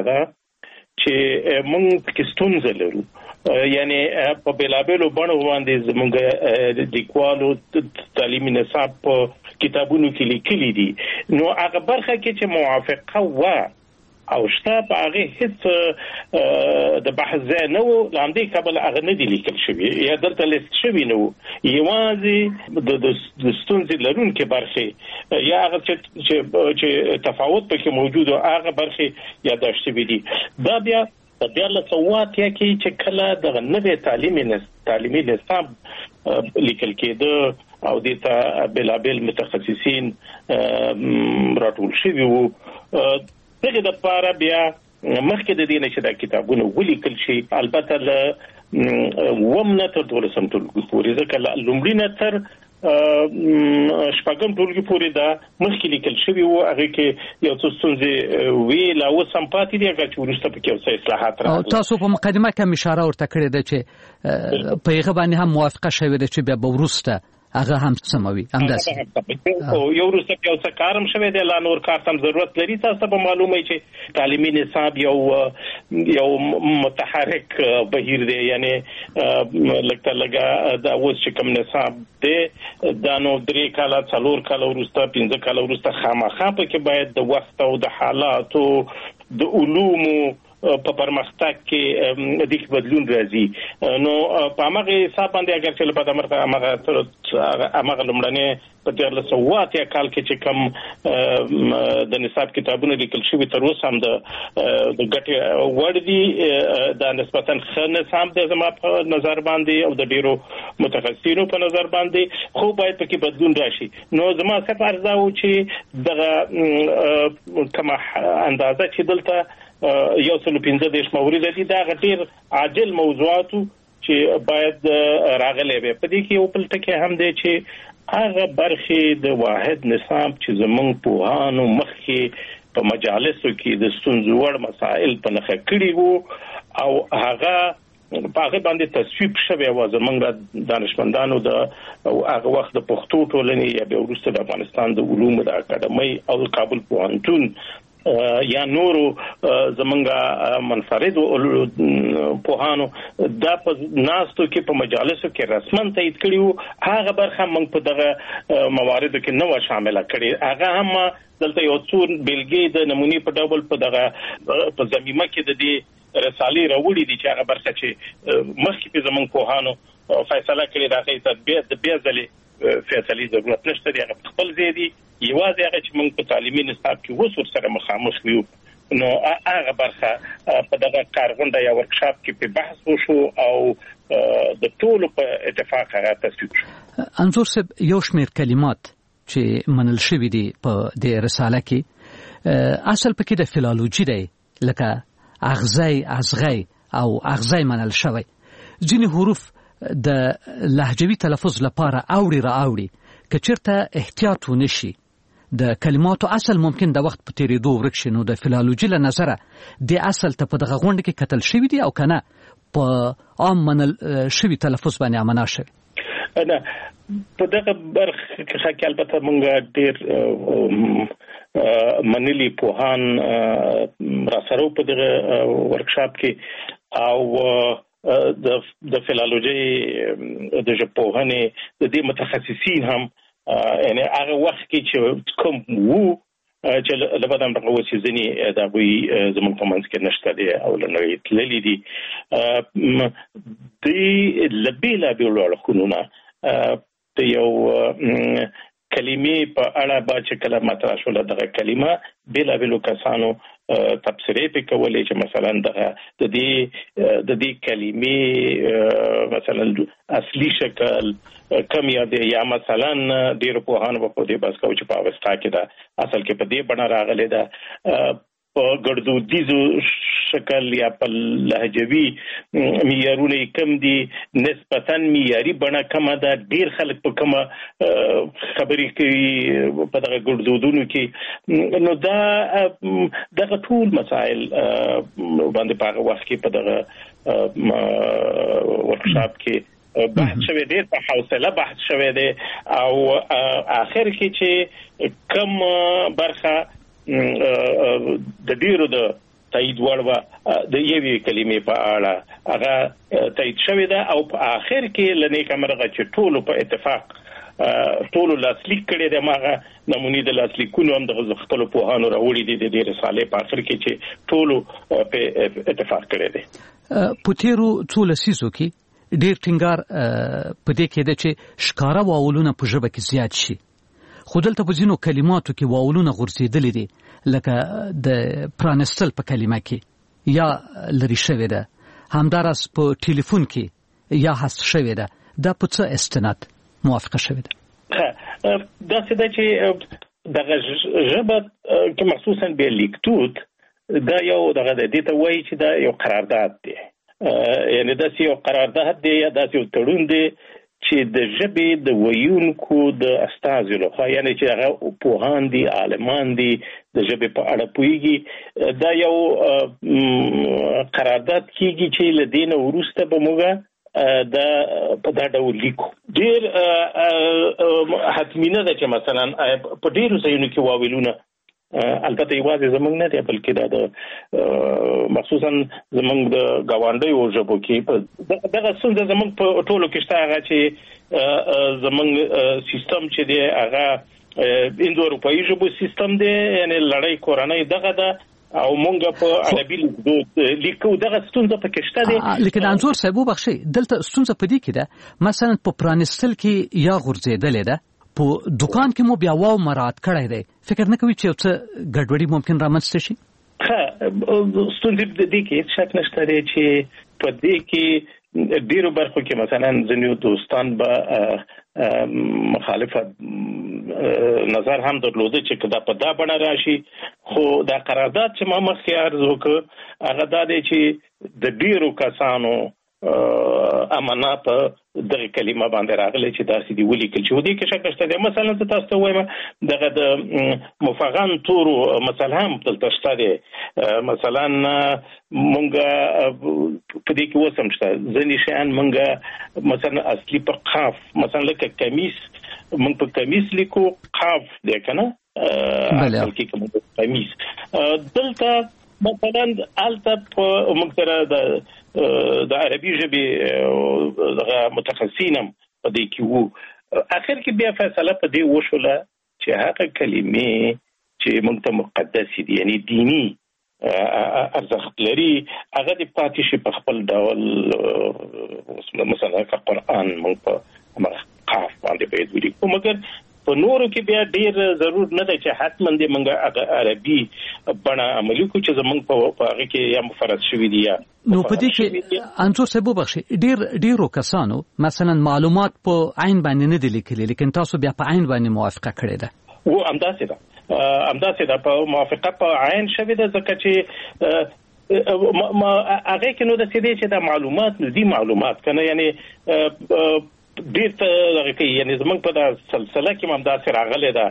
ده چې موږ کې ستونزه لرو یعنی په بلابلو بڼو باندې زموږ د لیکوالو تعلیمي نصاب په کتابونو کې لیکلي دي نو هغه برخه کې چې موافقه و او شته په هغه هیڅ د بحث ځای نه و لاندې کابل هغه نه دی لیکل شوی یا درته لیست شوی نه و یوازې د ستونزې لرونکو برخې یا هغه چې تفاوت پکې موجود او هغه برخې یاداشت شوی دي دا بیا په 2008 کې چې کله د نوې تعلیمي نصاب لیکل کېده او د بلابل متخصصین راټول شوی وو دغه د پاره بیا مخکې د دې نشه د کتابونو ولیکل شي البته ومنه تر 12 ټولګي پورې ځکه لومړی نه تر شپږم ټولګي پورې دا مخکې لیکل شوی وو هغه کې یو څه ستونزې وی لا اوسم پاتې دي هغه چې ورسته پکې یو څه اصلاحات راغلي او تاسو په مقدمه کې اشاره ورته کړې ده چې په هغه باندې هم موافقه شوې ده چې بیا به ورسته هغه هم سموي همداسې یو ورسته یو څه کارم شوی دی لا نور کار هم ضرورت لري تاسو به معلومه چې تعلیمي نصاب یو متحرک بهیر دی یعنی لکه دا اوس چې کوم نصاب دی دا نو 3 کاله 4 کاله ورسته 15 کاله ورسته خامخا په کې باید د وخت او د حالاتو د علومو په پرمختګ کې د بدلون راځي نو په هغه حساب باندې اگر چې په دمر هغه لمړنه په 2008 کال کې چې کوم د نصاب کتابونه لیکل شوی تر اوسه هم د ګټه وړ دي د نسبتاً ښه نصاب د زما په نظر باندې او د ډیرو متخصصینو په نظر باندې خو باید پکې بدلون راشي نو زما څه فرض او چې دغه کوم اندازه چې دلته یو څل 15 مورید دي دا غټیر عاجل موضوعاتو چې باید راغلي وي په دې کې یو بل ټکی هم دی چې هغه برخې د واحد نصاب چې زمونږ پوهانو مخکې په مجالسو کې د ستونزو وړ مسائل په نښه کړي وو او هغه په باندې تصویب شوی و زمونږ دانشمندانو د هغه وخت د پښتو ټولنې یا د وروسته د افغانستان د علومو د اکاډمۍ او کابل پوهنتون یا نورو زمونږه منفرد پوهانو دا په ناستو کې په مجالسو کې رسمن تایید کړیو هغه برخه موږ په دغه مواردو کې نو شامل کړي هغه هم دلته یو څو بیلګې د نمونې په ډول په دغه په زمینه کې د دې رسالې راوړي دي چې هغه برخه چې مخکې په زمونږ پوهانو فیصله کړې راغی ته د بیا ځلې فیصلې ضرورت نشته دی هغه خپل ځای دی یوازې هغه چې موږ په تعلیمي نصاب کې اوس سره مخامخ یو نو هغه برخه په دغه کارغونډه یا ورکشاپ کې په بحث وشو او د ټولو په اتفاق هغه تصویب شو انظور صاحب یو شمېر کلمات چې منل شوي دي په دې رساله کې اصل پکې د فلالوجي دی لکه اغزی ازغی او اغزی منل شوی ځینې حروف د لهجوي تلفظ لپاره اوړي که چیرته احتیاط ونشي د کلماتو اصل ممکن د وخت په تیریدو ورک شي نو د فلالوجي له نظره د اصل ته په دغه غونډه کې کتل شوی دی او کنه په عام منل شوی تلفظ باندې امنا شوی نه په دغه برخه کې البته مونږ ډیر منلی پوهان را سره په دغه ورکشاپ کې او د فلالوجي د ژبپوهنې د دې متخصصین هم یعنی هغه وخت کې چې کوم وو چې لبدان دغه وسیزنی دا وی زموږ په منځ کې نشته دی او لنوي تللی دي د لبیلا بیلوړ خونونه ته یو کلمې په اړه با چې کله مطرح شول دغه کلمه بلا بلو کسانو تفسیرې په کولې چې مثلا د دې کلمې مثلا اصلي شکل کم یا دی یا مثلا ډیر په هانو په دې بس کو چې په اوستا کې دا اصل کې په دې بڼه راغلي دا په ګردودیزو شکل یا په لهجوي معیارونه کم دي نسبتاً معیاري بڼه کم ده ډیر خلک په کومه خبرې کوي په دغه ګردودونو کې نو دا دغه ټول مسائل باندې په هغه وخت کې په دغه ورکشاپ کې بحث شوی دی په حوصله بحث شوی دی او آخر کې چې کم برخه د ډیرو د تایید وړ د یوې کلمې په اړه هغه تایید شوی ده او په اخر کې لنی کمرغه چې ټول په اتفاق ټول لاسلیک کړي د ماغه نمونې د لاسلیکونو هم د خپل پوهانو راوړي دي د رسالې په اخر کې چې ټول په اتفاق کړي دي. پوتیرو څو لسیزو کې ډیر ټینګار په دې کې ده چې ښکارا واولونه په ژبه کې زیات شي، خو دلته په ځینو کلماتو کې واولونه غورځېدلې دي لکه د پرانستل په کلمه کې یا لري شوې ده، همداراز په ټلیفون کې یا حذف شوې ده. دا په څه استناد موافقه شوې ده؟ دا څه ده چې دغه ژبه کې مخصوصا به لیکدود دا یو دغه د دې ته وایي چې دا یو قرارداد دی، یعنی دا یو قرارداد دی یا دا یو تړون دی چې د ژبې د ویونکو د استازو لخوا، یعنی چې هغه پوهان دي، عالمان دي، د ژبې په اړه پوهیږي، دا یو قرارداد کیږي چې له دې نه وروسته به موږ دا په دا ډول لیکو. ډیر حتمینه ده چې مثلا په ډیرو ځایونو کې واولونه البته یوازې زمونږ نه دی بلکې دا د مخصوصا زمونږ د ګاونډیو ژبو کې دغه څنګه زمونږ په ټولو کې شته هغه چې زمونږ سیستم چې دی هغه اندو اروپایي ژبو سیستم دی، یعنی لړۍ کورنۍ دغه ده او مونږ په عربي لیکو دغه ستونزه پکې شته دي. لیکن انزور صاحب وبخښي دلته ستونزه پدې کې ده مثلا په پرانستل کې یا غورځېدلې ده، په دکان کې مو بیا واو مراعات کړی دی، فکر نه کوي چې یو څه ګډوډي ممکن رامنځته شي؟ ستونزه دې کې شک نشته دی چې په دې کې ډیرو برخو کې مثلا ځینو دوستان به مخالفت نظر هم درلوده چې دا په دا بڼه راشي، خو دا قرارداد چې ما مخکې عرض وکړ هغه دا دی چې د ډیرو کسانو امنا په دغه کلمه باندې راغلی چې داسې دی ولیکل چې ودې کې شک نشته دی. مثلا تاسو ته وایم دغه د مفغان تورو مثلا هم دلته شته دی، مثلا مونږ په دې کې وسم شته ځینې شیان مونږ مثلا اصلي په قاف مثلا لکه کمیس مونږ په کمیس لیکو قاف دی کنه بلکې کوم کمیس دلته مثلا الته په مونږ سره د عربي ژبې دغه متخصصین په دې کې وو، اخر کې بیا فیصله په دې وشوله چې هغه کلمې چې مونږ ته مقدس دي یعنی دینی ارزښت لري هغه د پاتې شي په خپل ډول، مثلا قرآن مونږ په قاف باندې باید ولیکو، مګر په نورو کې بیا ډیر ضرور نه دی چې حتما دې مونږ عربي بڼه عملي کو چې زمونږ په هغه کې یا مفرد شوي دي یا نو په دې کې انزور صاحب وبخښي ډیرو کسانو مثلا معلومات په عین باندې نه دي لیکلي، لیکن تاسو بیا په عین باندې موافقه کړې ده. و همداسې ده په موافقه په عین شوې ده ځکه چې هغه کې نو د سیدې چې د معلومات نو دي معلومات کنه یعنی ډیر ته دغه کې یعنی زمونږ په د سلسله کې هم داسې راغلی ده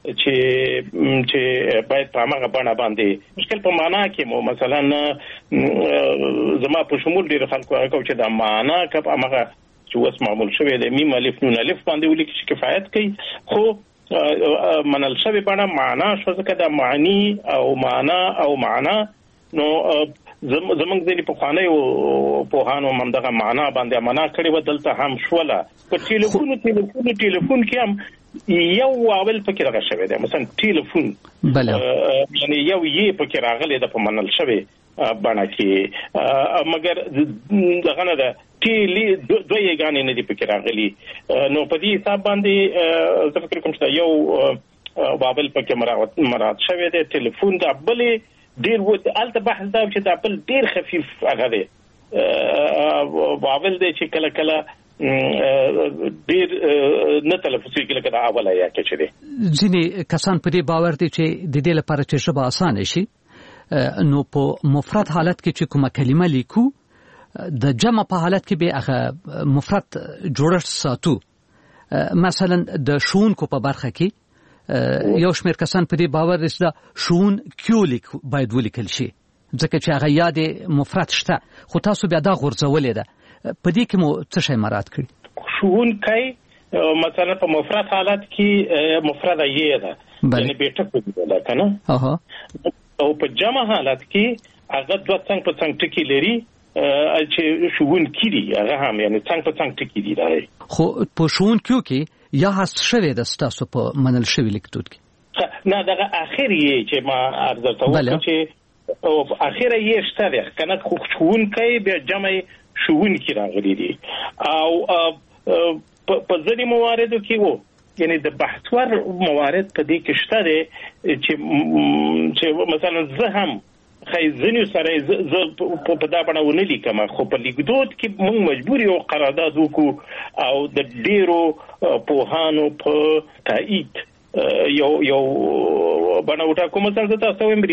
چې باید په هغه بڼه باندې مشکل په معنا کې مو مثلا زما په شمول ډیر خلکو هغه چې د معنا کپ هغه چې وس معمول شوی د میم الف نون الف باندې ولیکي چې کفایت کوي، خو منل شوی بڼه معنا شو ځکه د معنی او معنا او معنا نو زمونږ ځینې پخوانیو پوهانو هم دغه معنا باندې معنا کړې وه، دلته هم شوله په ټلیفون کې هم یو واول پکې راغلی شوی دی، مثلا ټلیفون یعنی یو یې پکې راغلی ده په منل شوی بڼه کې، مګر دغه نه ده دوه یګانې نه دي پکې راغلي، نو په دې حساب باندې زه فکر کوم چې یو واول پکې مراعات شوی دی، ټلیفون د بلې ډیر الته بحث دا چې د بل ډیر خفیف هغه دی واول دی چې کله کله ډیر نه تلفظ کله کله اوله یا کې چي دي ځینې کسان په دې باور دي چې د دې لپاره چې ژبه اسانه شي نو په مفرد حالت کې چې کومه کلمه لیکو د جمع په حالت کې به هغه مفرد جوړښت ساتو، مثلا د شونکو په برخه کې یو شمېر کسان په دې باور دي چې شون کیولیک باید ولیکل شي ځکه چې هغه یاد مفرد شته، خو تاسو بیا دا غورځولې ده، په دې کې مو څه شی مراعات کړی؟ شون کوي مثلا په مفرد حالت کې مفرد یې ده یعنی بیٹه کو دی کنه او په جمع حالت کې هغه دوه څنګه په څنګه ټکی لري چې شوون کړي هغه هم یعنی څنګه په څنګه ټکی دی راځي خو په شوون کې یا هست شوی د ستاسو په منل شوی لیکدود کې نه دغه اخر یې چې ما عرض ته چې او اخر یې شته کنه خو شوون کوي بیا جمع شوون کې راغلي دي او په ځینې مواردو کې وو یعنی د بحثور موارد په دې کې شته دي چې مثلا زه هم خیزنی سره ز په دا باندې ونه لیکم خو په لیکدود کې موږ مجبور یو قرارداد وکړو او د ډیرو پوهانو په تایید یو باندې وټا کوم څنګه تاسو هم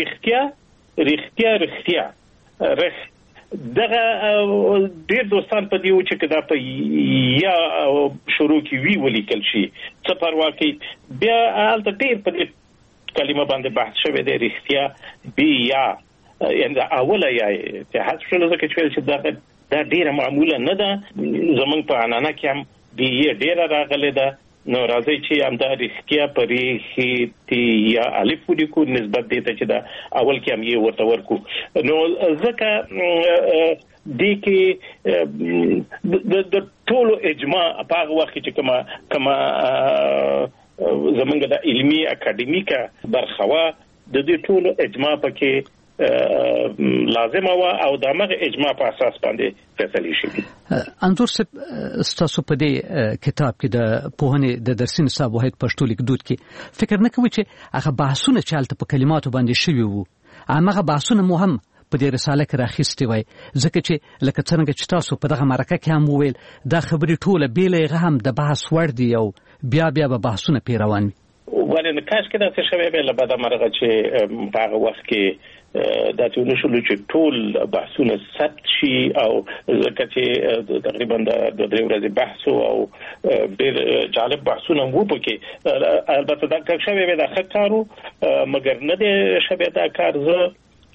رښتیا دغه ډیر دوستان په دیو چې کدا په یا شروع کې وی ولیکل شي څه پروا کوي بیا البته ډیر په کلمه باندې بحث شوی دی رښتیا بیا یعنی اوله یې ته حذف شول ځکه چې دا ډیره معموله نه ده زمونږ په انانه کې هم دی ډیره راغله ده نو راځي چې هم دا رښتیا پرې تی یا الف ولیکو نسبت دی ته چې دا اول کې هم یې ورته ورکو نو ځکه د کې د ټولو اجماع په هغه وخت چې کما زمونږ د علمي اکاډمیکا برخوا د دې ټولو اجماع پکې لازم او دغه اجماع په اساس باندې فیصله شي انظر ستاسو په دې کتاب کې د پوهنې د درسي نصاب واحد پښتو لیکدود کې فکر نه کوي چې هغه بحثونه چالت په کلماتو باندې شوي وو هغه بحثونه مهم په دې رساله کې راخېستي وای ځکه چې لکه څنګه چې تاسو په دغه مرکه کې هم وویل دا خبرې ټوله بیلې هم د بحث وړ دي او بیا به بحثونه پیروان ولې کاش کې دا څه شوی به لبدا مرغه چې په هغه وخت کې دا چې نشول چې ټول بحثونه ثبت شي او ځکه چې تقریبا د درې ورځې بحث او ډېر جالب بحثونه وو پکې البته دا کار شوی به د خطرو مګر نه دی شوی دا کار زه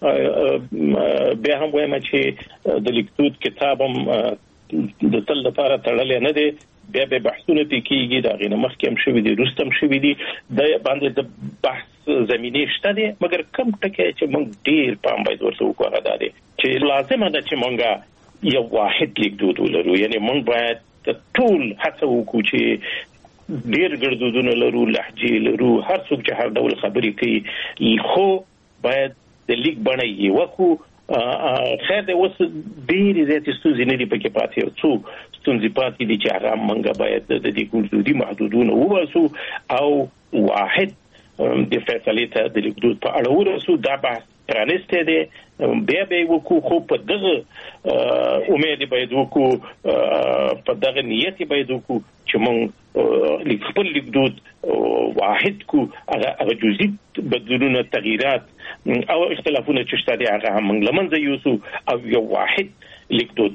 به هم وایم چې د لیکدود کتابم د تل لپاره تړلې نه دی بیا به بحثونه پکېږي دا غینه مخکې هم شوی دي رستم شوی دي د باندې د بحث زمینه شته دي مګر کم ټکی چې موږ ډیر پام باید ورته وکړو دا دي چې لازم ده چې موږ یو واحد لیکدود ولرو یعنی موږ باید ټول هڅه وکړو چې ډیر ګړدودونه لرو لهجې لرو هر څوک چې هر ډول خبرې کوي خو باید د لیک باندې یو وکړو خیر د اوس ډیر زیاتې ستونزې نه دي پکې پاتې او څو ستونزې پاتې دي چې هغه موږ باید د دې ګړدودي محدودونه وباسو او واحد د فیصلې ته د لیکدود په اړه ورسو دا بحث پرانسته دي بیا به وکړو خو په دغه امید باید وکړو په دغه نیت باید وکړو چې موږ خپل لیکدود واحد کو هغه جزئی بدلونه تغییرات او اختلافونه چې شته دي هغه هم لمنځه یوسو او یو واحد لیکدود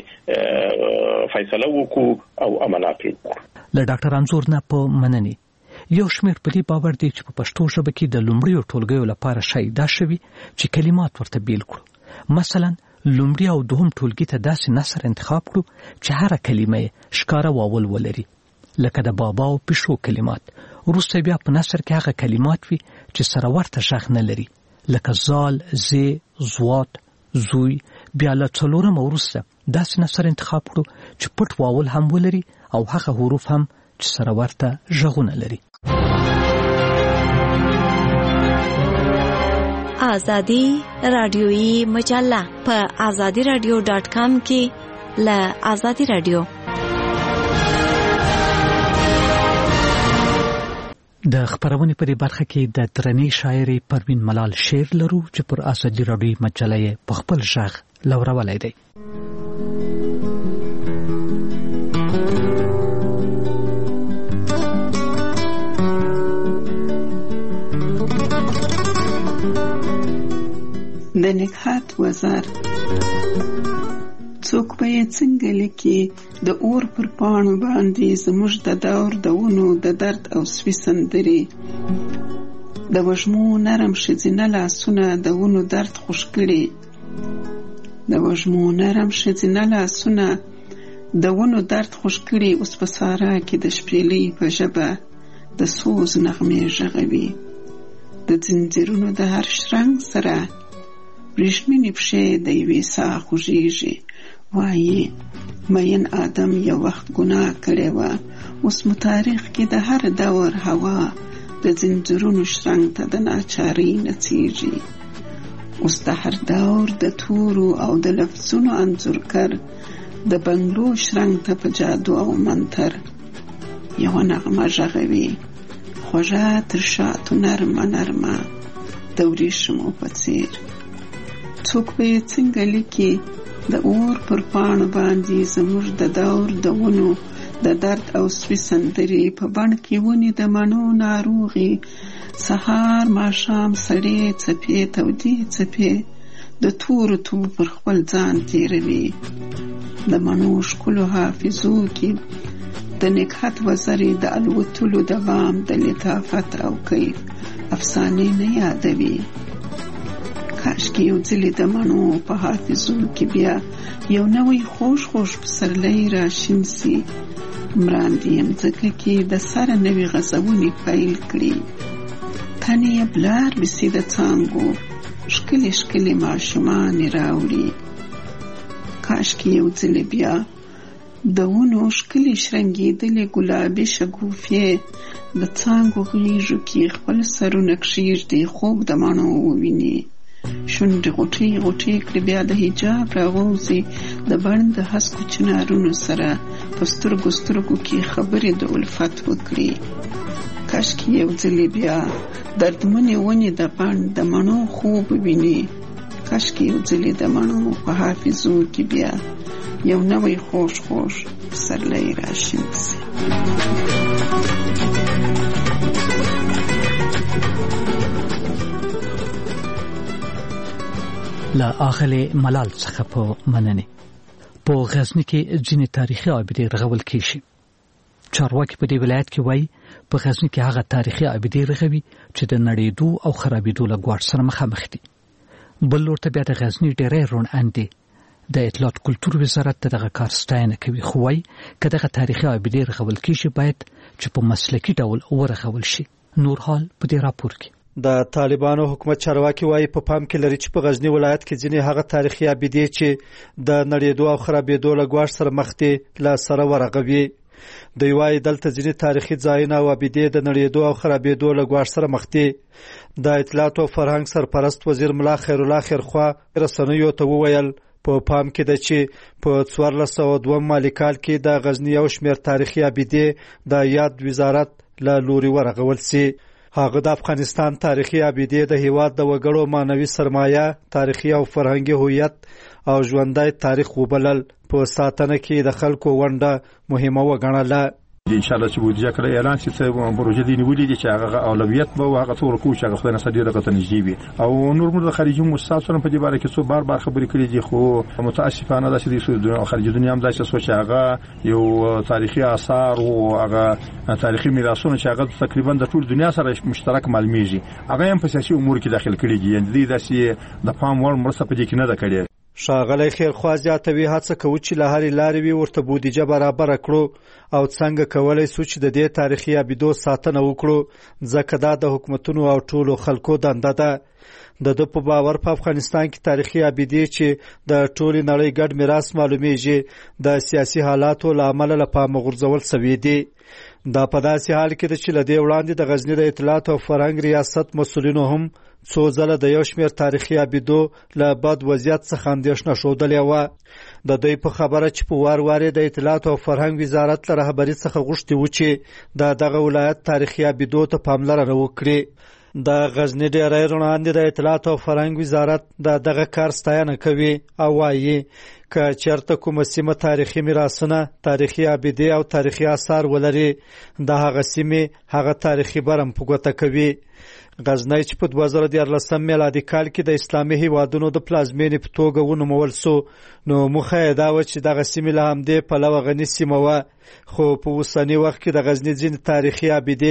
باندې فیصله وکړو او امانات وکړو له ډاکټر انزور نه په منني یو شمېر په دې باور دی چې په پښتو ژبه کې د لومړیو ټولګیو لپاره شای دا شوی چې کلمات ورته بیل کړو مثلا لومړی او دوهم ټولګي ته داسې نثر انتخاب کړو چې هر کلمه ښکاره واول ولري لکه د بابا او پښو کلمات وروسته بیا په نثر کې هغه کلمات وي چې سره ورته شغ نه لري لکه زال زی زوات زوی بیا له څلورم وروسته داسې نثر انتخاب کړو چې پټ واول هم ولري او هغه حروف هم چې سره ورته ژغونه لري آزادی رادیویی مجله په azadiradio.com کې له آزادی رادیو د خبرونې په برخه کې د درنې شاعري پروین ملال شعر لرو چې پر آزادی رادیویی مجله په خپل ژغ لورولای دی د نکهت وزر څوک به یې څنګه لیکي د اور پر پاڼو باندې زموږ د دور د ونو د درد او سوي سندرې د وږمو نرم ښځینه لاسونه د ونو درد خوږ کړي د وږمو نرم ښځینه لاسونه د ونو درد خوږ کړي اوس په سارا کې د شپېلۍ په ژبه د سوز نغمې غږوي د ځنځیرونو د هر شرنګ سره وریښمینې پښې د یوې ساه خوږیږي. وایي مین آدم یو وخت ګناه کړې وه، اوس مو تاریخ کې د هر دور هوا د زنځیرونو شرنګ ته د ناچارۍ نڅیږي. اوس د هر دور د تورو او د لفظونو انځورګر د بنګلو شرنګ ته په جادو او منتر یوه نغمه غږوي، خوږه تر شاتو نرمه نرمه د وریښمو په څیر. څوک به یې څنګه لیکي د اور پر پاڼو باندې زموږ د دور د ونو د درد او سوي سندرې په بڼ کې ونې د مڼو ناروغي، سهار ماښام سړې څپې تودې څپې د تورو توپ پر خپل ځان تیروي. د مڼو ښکلو حافظو کې د نکهت وزرې د الوتلو د بام د لطافت او کیف افسانې نه یادوي. کاشکې یو ځلې د مڼو په حافظو کې بیا یو نوی خوږ خوږ پسرلی راشین سي. مراندې یم ځکه کې د سره نوې غزونې پیل کړي. تنې یې بلار بسي د څانګو ښکلې ښکلې ماشومانې راوړي. کاشکې یو ځلې بیا د ونو ښکلې شرنګېدلې ګلابي شګوفې د څانګو غیږو کې خپل سرونه کښېږدي، خوب د مڼو وویني. شونډې غوټې غوټې کړي، بیا د حجاب راووځي، د بڼ د هسکو چنارونو سره په سترګو سترګو کې خبرې د الفت وکړي. کاشکې یو ځلې بیا دردمنې ونې د بڼ د مڼو خوب ویني. کاشکې یو ځلې د مڼو په حافظو کې بیا یو نوی خوږ خوږ پسرلی راشین سي. له آغلې ملال څخه په مننې. په غزني کې ځینې تاریخي آبدې رغول کېږي. چارواکي په دې ولایت کې وایي په غزني کې هغه تاریخي آبدې رغوي چې د نړېدو او خرابېدو له ګواښ سره مخامخ دي. بل لور ته بیا د غزني ډېری روڼ اندي د اطلاعات کلتور وزارت دغه کار ستاینه کوي، خو وایي که دغه تاریخي آبدې رغول کېږي باید چې په مسلکي ډول ورغول شي. نور حال په دې راپور کې د طالبانو حکومت چارواکي وایي په پام کې لري چې په غزني ولایت کې ځینې هغه تاریخي آبدې چې د نړېدو او خرابېدو له ګواښ سره مخ دي له سره ورغوي. دوی وایي دلته ځینې تاریخي ځایونه او آبدې د نړېدو او خرابېدو له ګواښ سره مخ دي. د اطلاعات او فرهنګ سرپرست وزیر ملا خیرالله خیرخوا رسنیو ته وویل په پام کې ده چې په 1402 مالي کال کې د غزني یو شمېر تاریخي آبدې د یاد وزارت له لوري ورغول سي. هغه د افغانستان تاریخي آبدې د هیواد د وګړو معنوي سرمایه، تاریخي او فرهنګي هویت او ژوندی تاریخ وبلل. په ساتنه کې د خلکو ونډه مهمه وګڼله. ان شاء الله چې بودیجه کړی اعلان شي چې پروژه دی نیولې دي چې هغه اولویت به هغه څور کو چې هغه خدای نه سړي دغه نږدې وي. او نور موږ د خارجي مؤسساتو په دې باره کې څو بار خبرې کړې دي، خو متاسفانه دا چې د خارجي دنیا هم دا چې سوچ هغه یو تاریخي آثار او هغه تاریخي میراثونه چې هغه تقریبا د ټول دنیا سره مشترک معلومیږي، هغه هم په سیاسي امور کې داخل کړي دي. یعنی دا چې د پام وړ مرسته په دې کې نه ده کړې. ښاغلی خیرخوا زیاتوي هڅه کوي چې له هرې لارې وي ورته بودیجه برابره کړو او څنګه کولی سو چې د دې تاریخي آبدو ساتنه وکړو، ځکه دا د حکومتونو او ټولو خلکو دنده ده. د ده په باور په افغانستان کې تاریخي آبدې چې د ټولې نړۍ ګډ میراث معلومیږي د سیاسي حالاتو له امله له پامه غورځول سوي دي. دا په داسې حال کې ده چې له دې وړاندې د غزني د اطلاعات او فرهنګ ریاست مسؤلینو هم څو ځله د یو شمېر تاریخي آبدو له بد وضعیت څخه اندېښنه ښودلې وه. د دوی په خبره چې په وار وار د اطلاعات او فرهنګ وزارت له رهبري څخه غوښتي و چې د دغه ولایت تاریخي آبدو ته پاملرنه وکړي. د غزني ډېری روڼاندې د اطلاعات او فرهنګ وزارت دغه کار ستاینه کوي او وایي که چېرته کومه سیمه تاریخي میراثونه، تاریخي آبدې او تاریخي آثار ولري، د هغه سیمې هغه تاریخي برم په ګوته کوي. غزنی چې په 2014 میلادي کال کې د اسلامي هیوادونو د پلازمینې په توګه ونومول سو، نو موخه یې دا وه چې دغه سیمې له همدې پلوه غني سیمه وه. خو په اوسني وخت کې د غزني ځینې تاریخي آبدې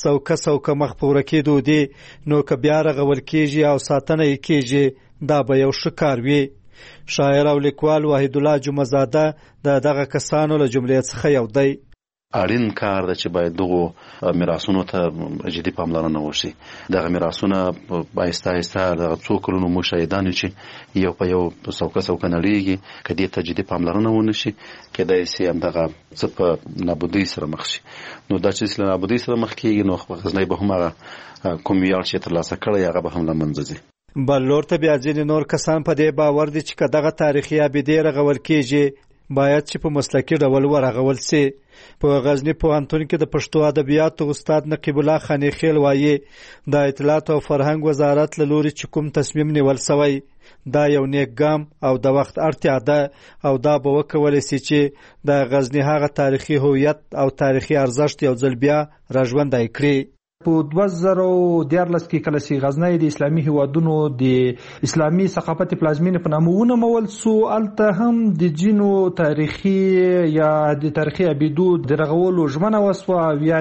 څوکه مخ په ورکېدو دي، نو که بیا رغول کېږي او ساتنه یې کېږي دا به یو ښه کار وي. شاعر او لیکوال وحید الله جمعه زاده د دغه کسانو له جملې څخه یو دی. اړین کار ده چې باید دغه میراثونو ته جدي پاملرنه وشي. دغه میراثونه آهسته آهسته دغه څو کلونو موږ شاهدان یو چې یو په یو څوکه نړیږي. که دې ته جدي پاملرنه ونه شي کېدای شي همدغه څه په نابودۍ سره مخ شي. نو دا چې له نابودۍ سره مخ کېږي نو غزنی به هم هغه کوم ویاړ چې ترلاسه کړی هغه به هم له منځه ځي. بل لور ته بیا ځینې نور کسان په دې باور دي چې که دغه تاریخي ابیدې رغول کېږي باید چې په مسلکي ډول ورغول سي. په غزنی پوهنتون کې د پښتو ادبیاتو استاد نقیب الله خانیخیل وایي د اطلاعات او فرهنګ وزارت له لوري چې کوم تصمیم نیول شوی دا یو نیک ګام او د وخت اړتیا ده او دا به وکولی سي چې د غزنی هغه تاریخي هویت او تاریخي ارزښت یو ځل بیا راژوندی کړي. په 2014 کې کله چې غزنی د اسلامي هیوادونو د اسلامي ثقافت پلازمینې په نامه ونومول سو الته هم د جینو تاریخي یا د تاریخي ابیدو د رغولو ژمنه وسوه بیا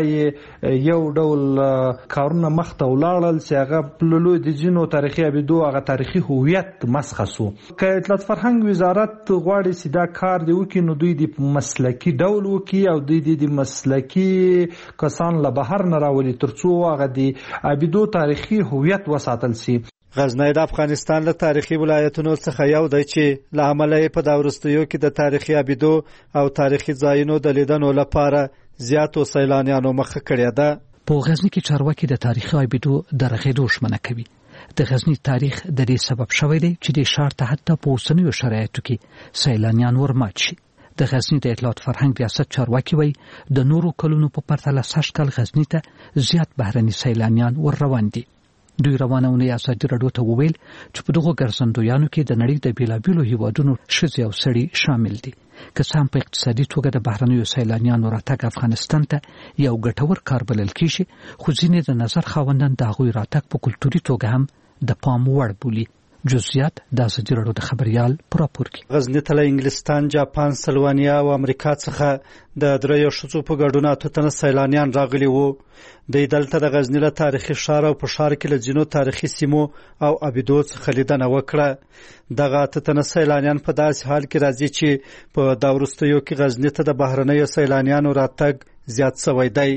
یو ډول کارونه مخته ولاړل چې هغه پللو د جینو تاریخي ابیدو هغه تاریخي هویت مسخه سو. که اطلاعات فرهنګ وزارت غواړي چې دا کار دی وکړي نو دوی د مسلکي ډول وکړي او دوی د مسلکي کسان له بهر نه راولي ترڅو هغه د ابیدو تاریخي هویت وساتل سي. غزنی د افغانستان له تاریخي ولایتونو څخه یو دی چې له امله یې په دا وروستیو کې د تاریخي ابیدو او تاریخي ځایونو د لیدنو لپاره زیاتو سیلانیانو مخه کړې ده. په غزنی کې چارواکي د تاریخي ابیدو د رغېدو ژمنه کوي. د غزنی تاریخ د دې سبب شوی دی چې د ښار ته حتی په اوسنیو شرایطو کې سیلانیان ورمات شي. د غزنی د اطلاعات فرهنګ ریاست چارواکي وایي د نورو کلونو په پرتله سږ کال غزنی ته زیات بهرني سیلانیان ور روان دي. دوی روانه اونۍ ازادي راډیو ته وویل چې په دغو ګرځندویانو کې د نړۍ د بیلابیلو هیوادونو ښځې او سړي شامل دي. که څه هم په اقتصادي توګه د بهرنیو سیلانیانو راتګ افغانستان ته یو ګټور کار بلل کېږي خو ځینې د نظر خاوندان د هغوی راتګ په کلتوري توګه هم د پام وړ بولي. جزئیات د ازادي راډیو د خبريال پراپور کې. غزنی ته له انګلستان، جاپان، سلوانیا او امریکا څخه د دریو ښځو په ګډون 8 تنه سیلانیان راغلي وو. دوی دلته د غزنی له تاریخي ښار او په ښار کې له ځینو تاریخي سیمو او ابیدو څخه لیدنه وکړه. دغه 8 تنه سیلانیان په داسې حال کې راځي چې په دا وروستیو کې غزنی ته د بهرنیو سیلانیانو راتګ زیات شوی دی.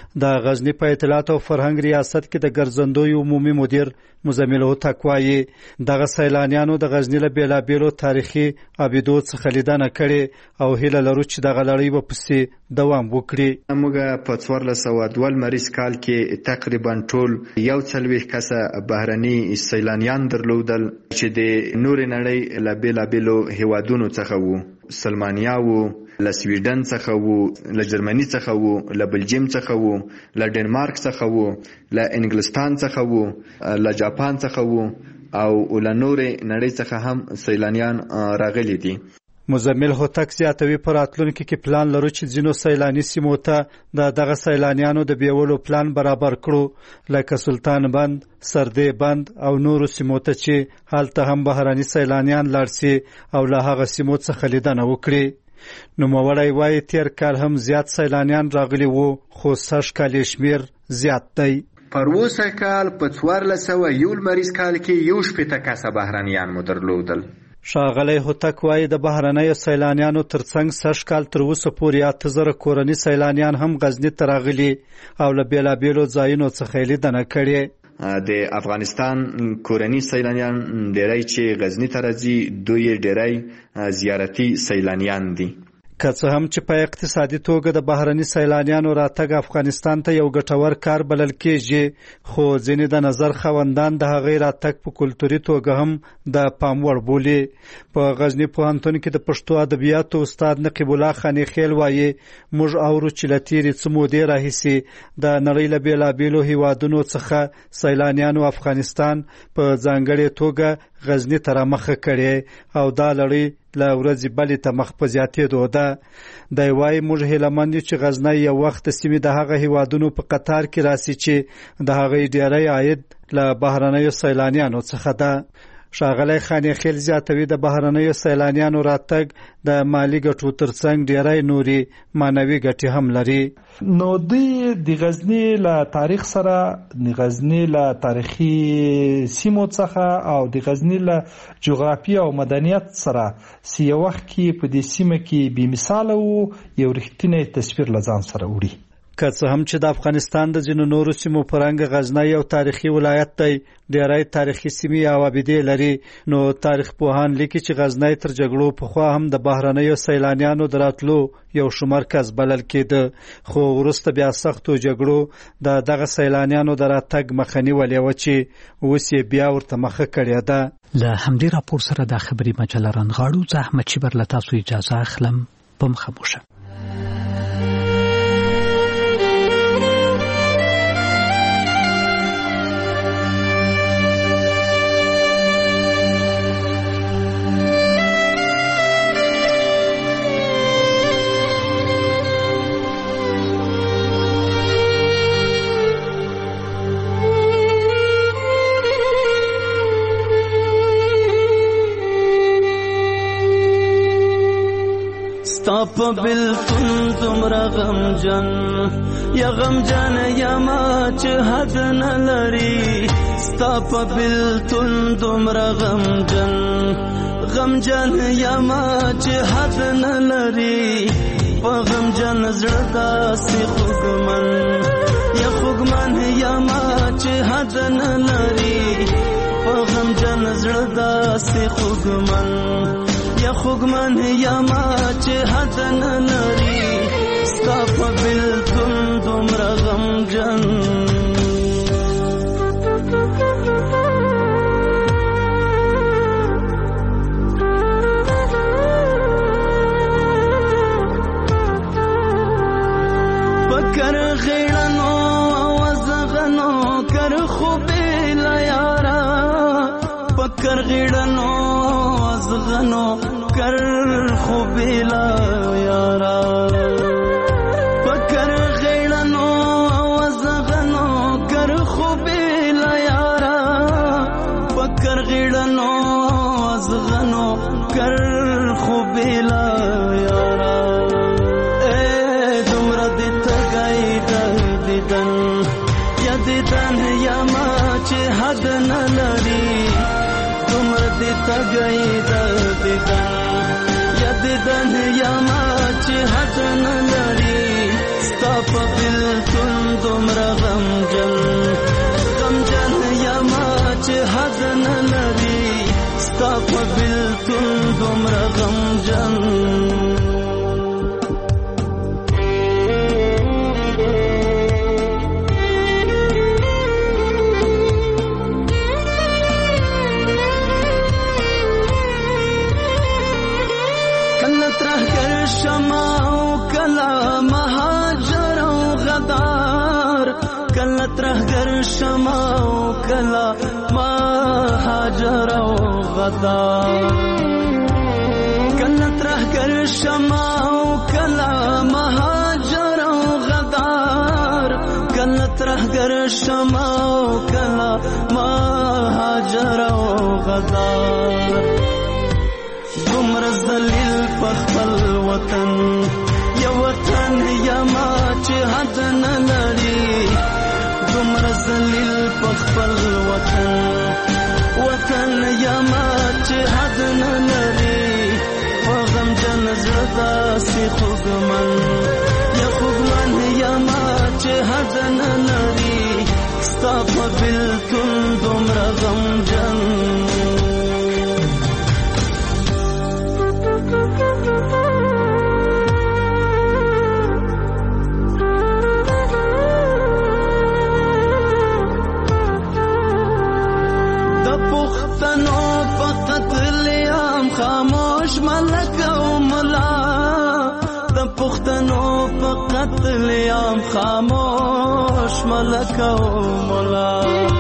د غزنی په اطلاعات او فرهنګ ریاست کې د ګرځندوی عمومي مدیر مزمل هوتک وایي دغه سیلانیانو د غزنی له بیلابیلو تاریخي ابیدو څخه لیدنه کړې او هیله لرو چې دغه لړۍ به پسې دوام وکړي. موږ په 1402 مریض کال کې تقریبا ټول 140 کسه بهرني سیلانیان درلودل چې د نور نړۍ له بیلابیلو هیوادونو څخه وو. سلمانیا وو، له سویډن څخه وو، له جرمني څخه وو، له بلجیم څخه وو، له ډنمارک څخه وو، له انګلستان څخه وو، له جاپان څخه وو او له نور نړۍ څخه هم سیلانیان راغلي دي. مزمل هوتک زیاتوي پر راتلونکي کې پلان لرو چې ځینو سیلاني سیمو ته دغه سیلانیانو د بیولو پلان برابر کړو لکه سلطان بند، سردې بند او نورو سیمو ته چې هلته هم بهرني سیلانیان لاړ سي او له هغه سیمو څخه لیدنه وکړي. نوموړی وایي تیر کال هم زیات سیلانیان راغلي وو خو سږ کال یې شمیر زیات دی. پر اوسه کال په 1401 مریض کال کې 17 کسه بهرنیان مو درلودل. ښاغلی هوتک وایي د بهرنیو سیلانیانو ترڅنګ سږ کال تر اوسه پورې 8000 کورني سیلانیان هم غزني ته راغلي او له بیلابیلو ځایونو څخه لیدنه کړې. د افغانستان کورني سیلانیان ډیری چې غزني ته راځي دوی ډیری زیارتي سیلانیان دي. که څه هم چې په اقتصادي توګه د بهرني سیلانیانو راتګ افغانستان ته یو ګټور کار بلل کېږي خو ځینې د نظر خاوندان د هغې راتګ په کلتوري توګه هم د پام وړ بولي. په غزني پوهنتون کې د پښتو ادبیاتو استاد نقیب الله خانیخیل وایي موږ اورو چې له تېرې څه مودې راهیسې د نړۍ له بیلابیلو هیوادونو څخه سیلانیانو افغانستان په ځانګړې توګه غزني ته رامخه کړې او دا لړۍ له ورځې بلې ته مخ په زیاتېدو ده. دی وایي موږ هیلهمند یو چې غزنی یو وخت د سیمې د هغه هیوادونو په قطار کې راسي چې د هغې ډیری عاید له بهرنیو سیلانیانو څخه ده. ښاغلی خانیخیل زیاتوي د بهرنیو سیلانیانو راتګ د مالی ګټو ترڅنګ ډیری نوري معنوي ګټې هم لري. نو دوی د غزنی له تاریخ سره د غزنی له تاریخي سیمو څخه او د غزنی له جغرافیه او مدنیت سره سی وخت کې په دې سیمه کې بې مثاله وو یو رښتینی تصویر لزان سره وړي. که څه هم چې د افغانستان د ځینو نورو سیمو په رنګ غزنی یو تاریخي ولایت دی ډیری تاریخي سیمې او ابدې لري نو تاریخ پوهان لیکي چې غزنی تر جګړو پخوا هم د بهرنیو سیلانیانو د راتلو یو ښه مرکز بلل کېده خو وروسته بیا سختو جګړو د دغه سیلانیانو د راتګ مخه نیولې وه چې اوس یې بیا ورته مخه کړې ده. له همدې راپور سره د خبري مجله رانغاړو. زه احمد شیبر له تاسو اجازه اخلم. په خاموشه ستاپ بلتون دمرا غمجن یا غمجن یا ما چه حد نلری ستاپ بلتون دمرا غمجن غمجن یا ما چه حد نلری پا غمجن زردا سی خوگمن یا خوگمن یا ما چه حد نلری پا غمجن زردا سی خوگمن یا خوگمن یا ما چه حد نلری ستا په بلتون دومره غمجن پکر غیړنو وزغنو کر خوبې لیارا پکر غیړنو وزغنو کر خوبیلا یارا پکر غیړنو وزغنو کر خوبیلا یارا پکر غیړنو وزغنو کر خوبیلا یارا اے دمر دت گئی دیدن یا دیدن یا ما چې حد نه لري دمر دت گئی دیدن دیدن یا ما چې حد نه لري ستا په بلتون دومره غمجن غمجن یا ما چې حد نه لري ستا په بلتون دومره غمجن ترهگر شماو کلا مهاجر او غدار کلا ترهگر شماو کلا مهاجر او غدار کلا ترهگر شماو کلا مهاجر او غدار دومره ذلیل په خپل وطن یا وطن یا ما چې حد نه لري دومره ذلیل په خپل وطن یا ما چې حد نه لري په غمجن زړه داسې خوږمن یا خوږمن یا ما چې حد نه لري ستا په بلتون دومره غمجن خاموش ملک او ملا د پښتنو په قتل عام خاموش ملک او ملا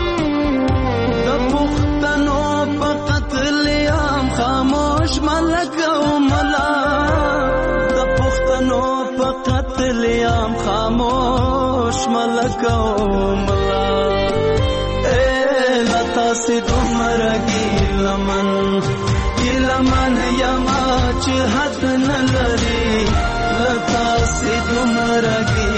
د پښتنو په قتل عام خاموش ملک او ملا د پښتنو په قتل عام خاموش ملک او ملا اے لتا سي دومره ګیلا ګیلمن یما چې حد نه لري لتا سي دومره